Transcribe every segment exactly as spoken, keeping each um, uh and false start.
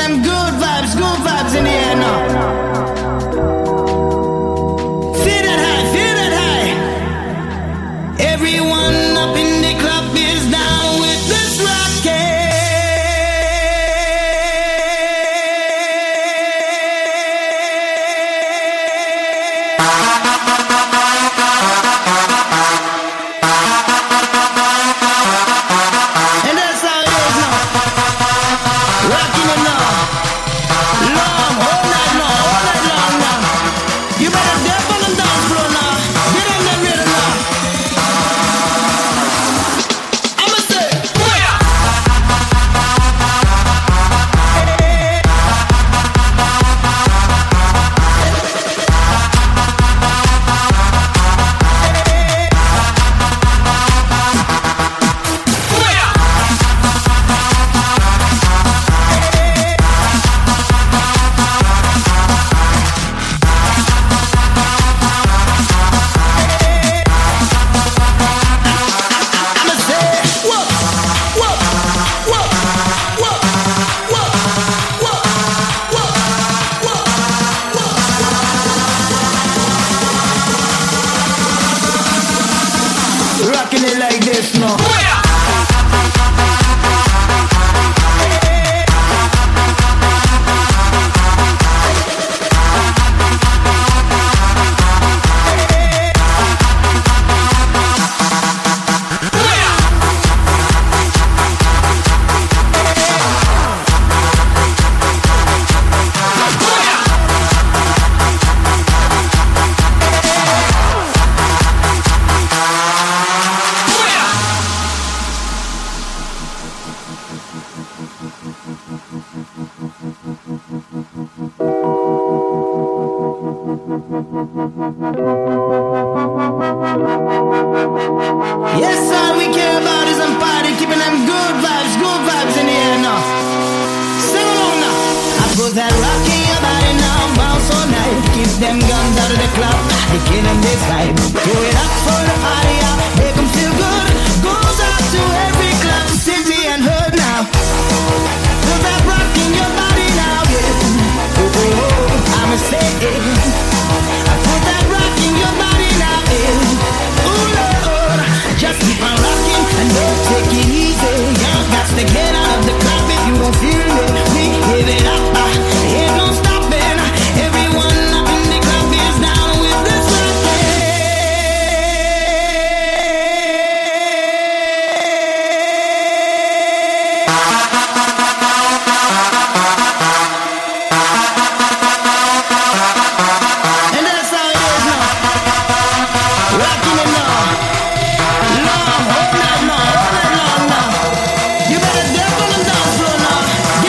them good vibes, good vibes in the air now. Feel that high, feel that high. Everyone up in the club is down with this rocket. And that's how it is now. Rocking it now. Long, all night long, all night long now. You better dip on the dance floor now. Get on the rhythm now. I'ma say, booyah! I'ma say, whoa, whoa, whoa, whoa, whoa, whoa, whoa, whoa. Rocking it like this now. Yes, all we care about is some party, keeping them good vibes, good vibes in the air now. Sing along now. I put that rock in your body now, bounce all night. Keep them guns out of the club, they killing this vibe. Do it up for the party out, make them feel good. Goes out to every club, city and hood now. Put that rock in your body now, yeah. Oh, oh, oh, I'ma say it. I put that rock in your body now, yeah. Ooh, Lord, just keep on rocking and don't take it easy. Y'all got to get out of the club if you don't feel it. We give it up, uh, ain't no stopping. Everyone up in the club is down with this and that's how it is now. Rocking it now. Long, all night long, all night long now. You better dip on the dance floor now.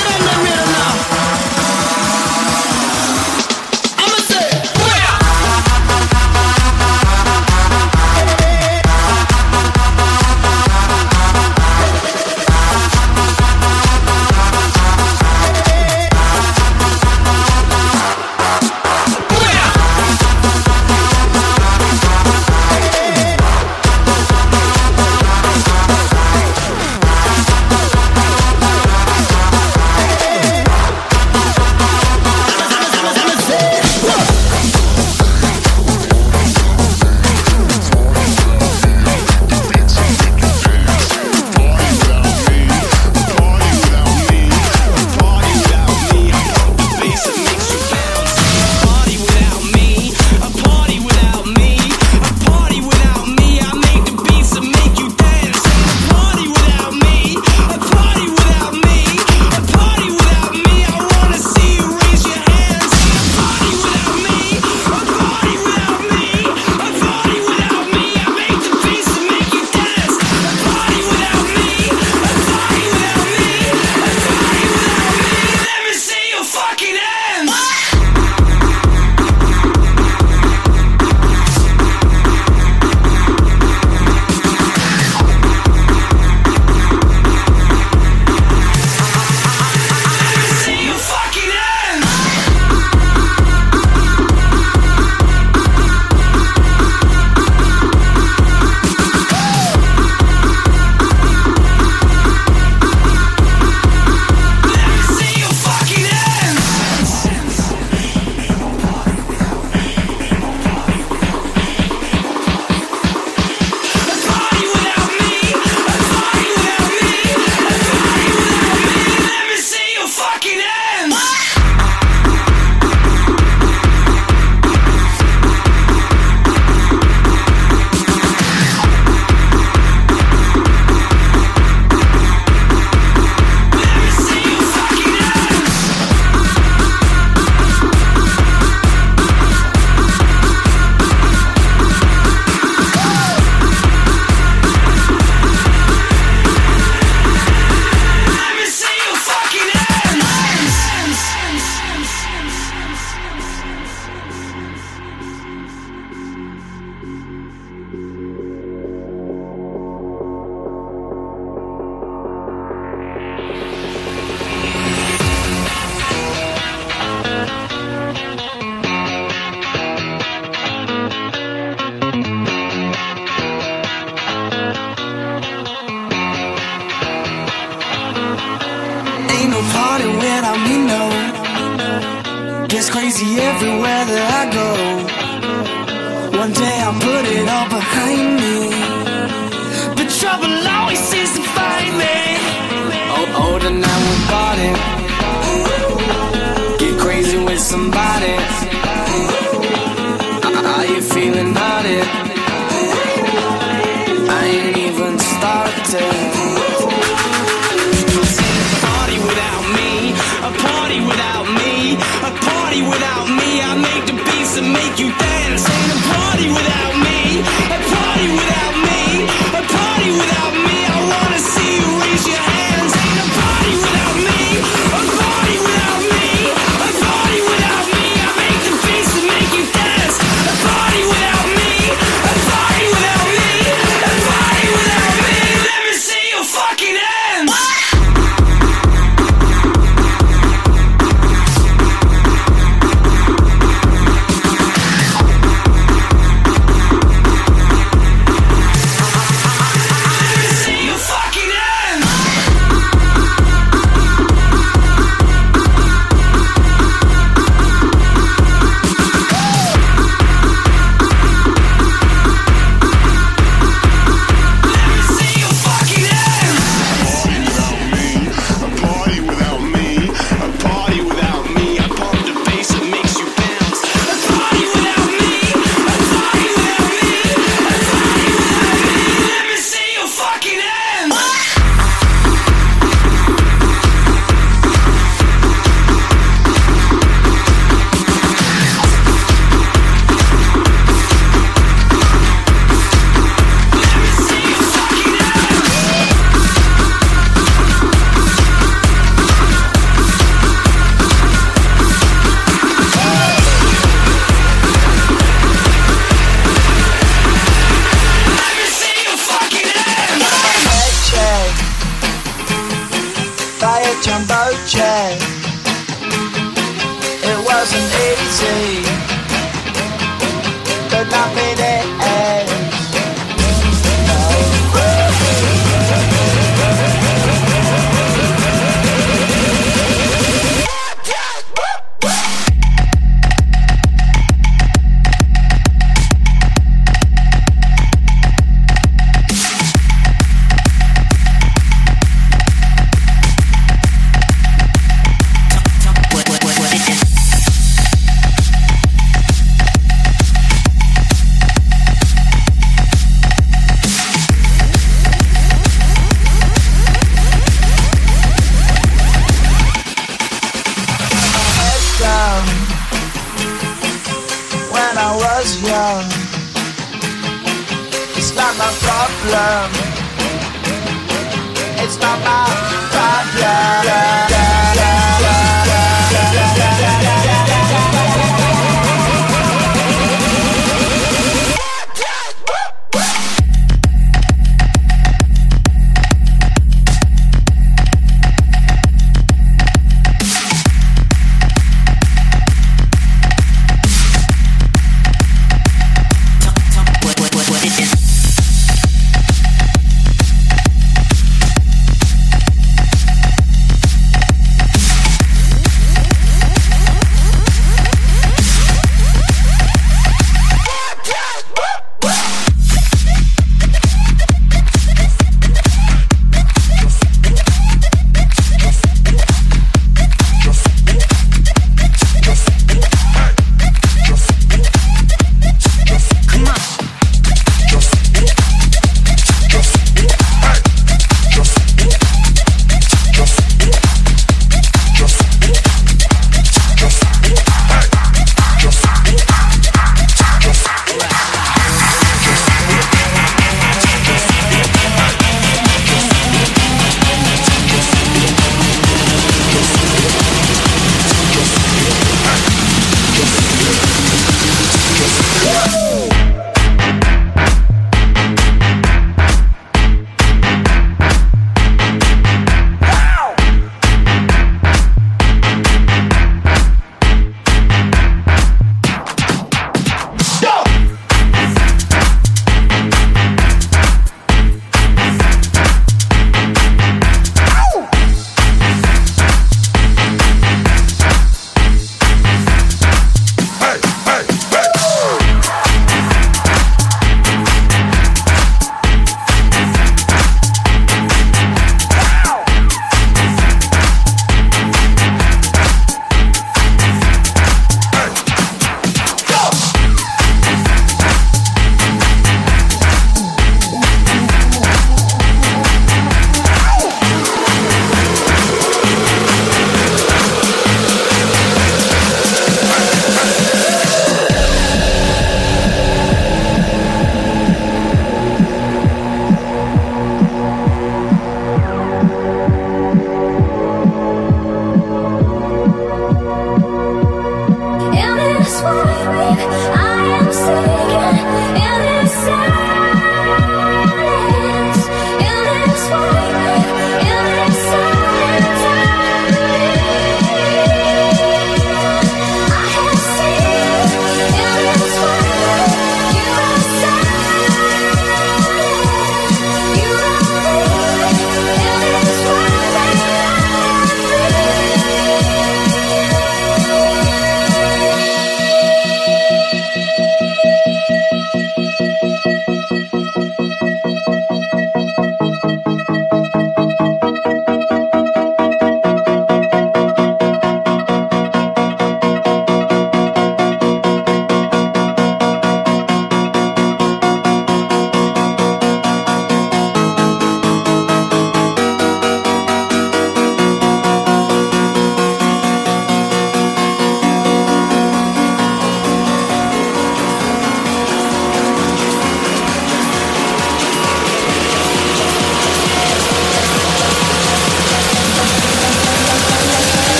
ain't no party without me, no. Gets crazy everywhere that I go. One day I'll put it all behind me, but trouble always seems to find me. Oh, oh, tonight we'll party, get crazy with somebody. Are you feeling naughty? I ain't even started. Party without me, a party without me, a party without me. I make the beats that make you dance. Ain't a party without me, a party without me, a party without me. I wanna see you raise your hands. Ain't a party without me, a party without me, a party without me. I make the beats that make you dance. A party without me, a party without me, a party without me. Let me see your fucking hands.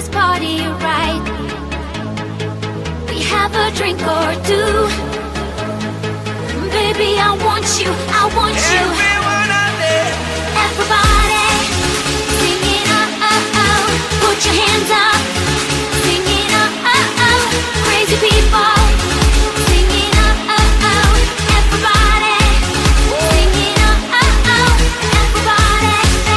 this party right. We have a drink or two. Baby, I want you, I want you. Everyone out there, everybody, sing it oh oh oh. Put your hands up, sing it oh oh oh. Crazy people, sing it oh oh oh. Everybody, sing it oh oh oh. Everybody,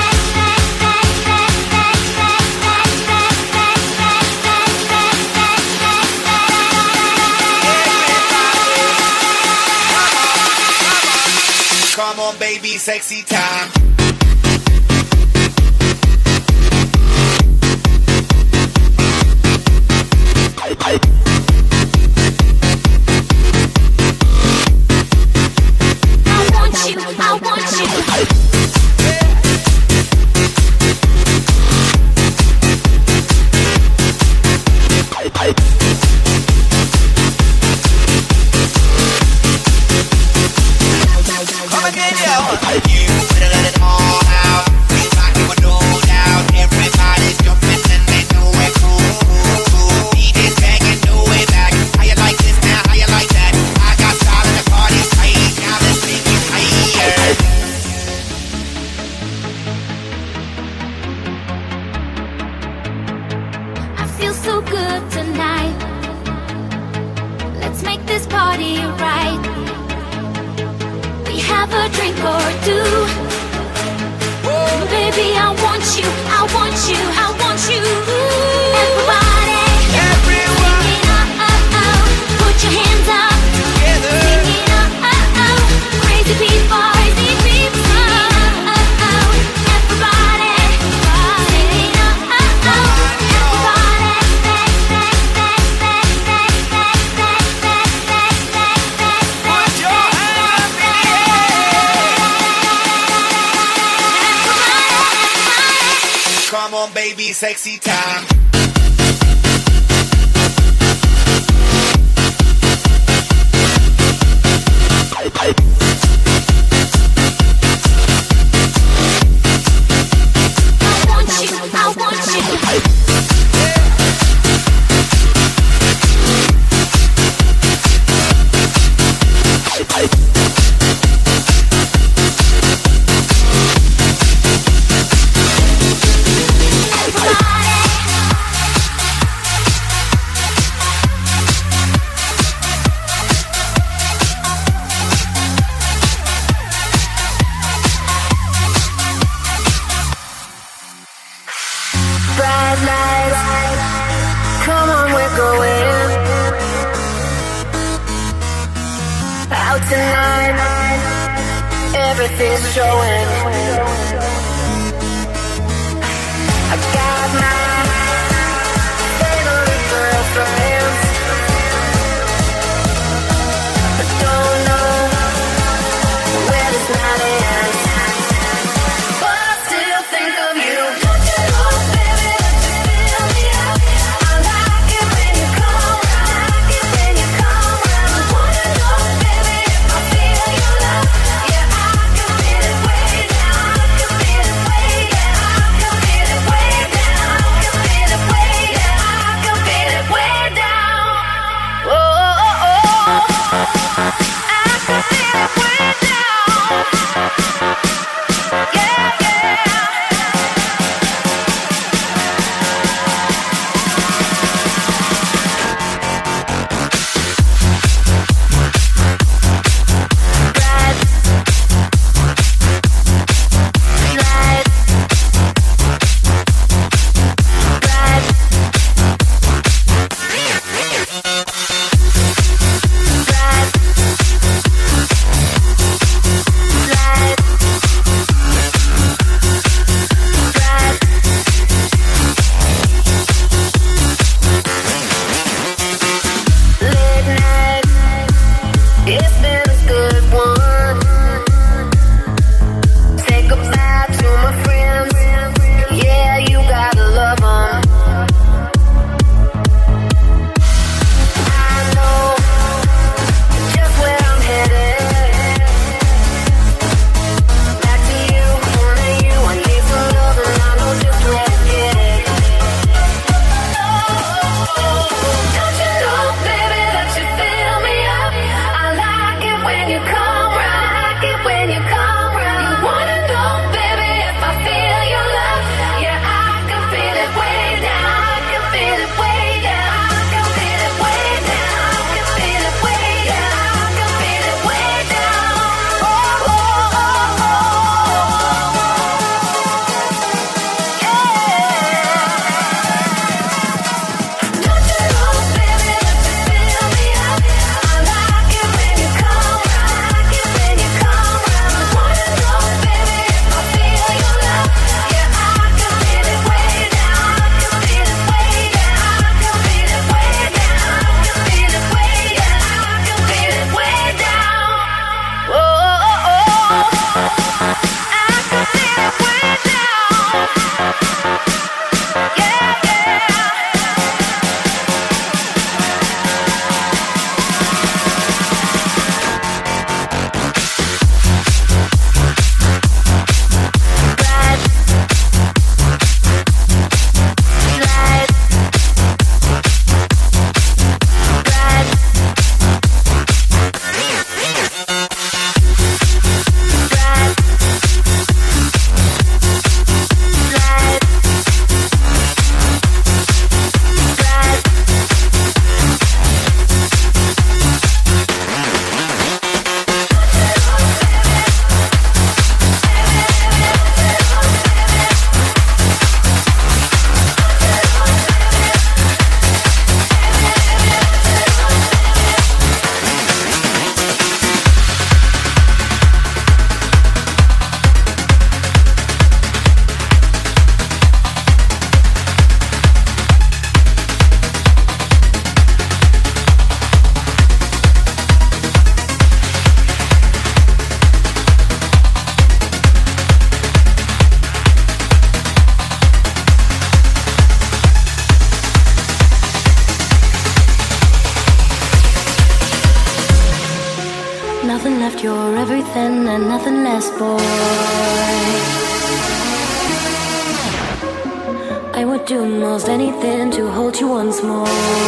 come on, baby, sexy time. I want you, I want you. Come again, yo. You better let it all out. We rockin' with no doubt. Everybody's jumping and they know it cool. D J's banging, no way back. How you like this now? How you like that? I got style in the party's tight. Now let's make it higher. I feel so good tonight. Let's make this party right. We have a drink or two. Baby, I want you, I want you, I want you. Everybody, Everyone sing it oh oh oh. Put your hands up, together. sing it oh oh oh. Crazy people, crazy people. Oh oh oh. Everybody, sing it oh oh oh. Put your hands up in the air. Come on, baby, sexy time. I want you, I want you. Bright lights, come on, we're going out tonight. Everything's showing. I got my favorite girlfriends. I don't know where this night ends, but I still think of you. Don't you know, baby, that you fill me up? I like it when you come around. I like it when you come around. I wanna know, baby, if I feel your love. Yeah, I can feel it way down. I can feel it way down. I can feel it way down. and nothing less, boy. I would do most anything to hold you once more.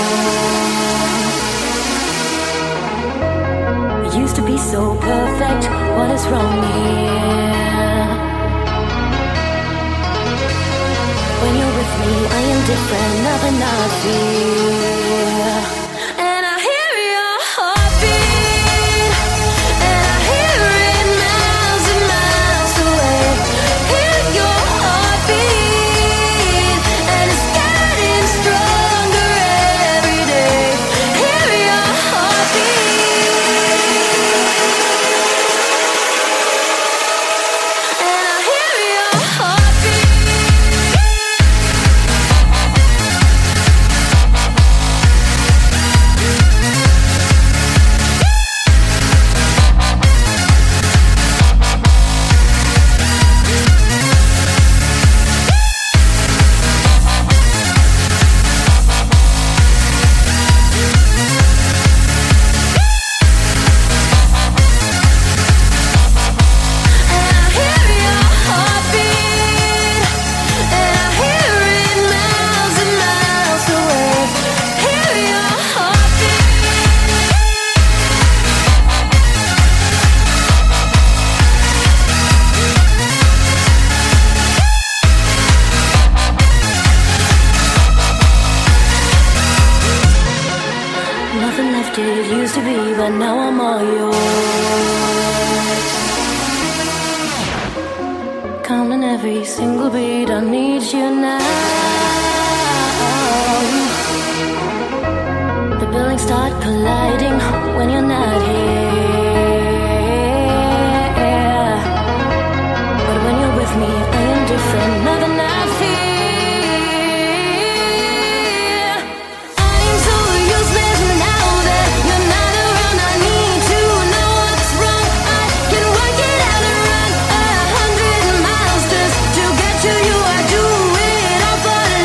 We used to be so perfect, what is wrong here? When you're with me, I am different, nothing I fear. And I hear your heartbeat, and I hear it miles and miles away. Hear your heartbeat, and it's getting stronger every day. Hear your heartbeat, and I hear your heartbeat. Nothing left it used to be, but now I'm all yours. Counting every single beat, I need you now. The buildings start colliding when you're not here. But when you're with me, I am different, nothing I fear. I'm so useless now that you're not around. I need to know what's wrong. I can work it out and run a hundred miles just to get to you. I do it all for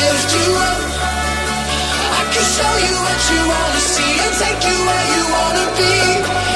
lift you up. I can show you what you wanna see and take you where you wanna be.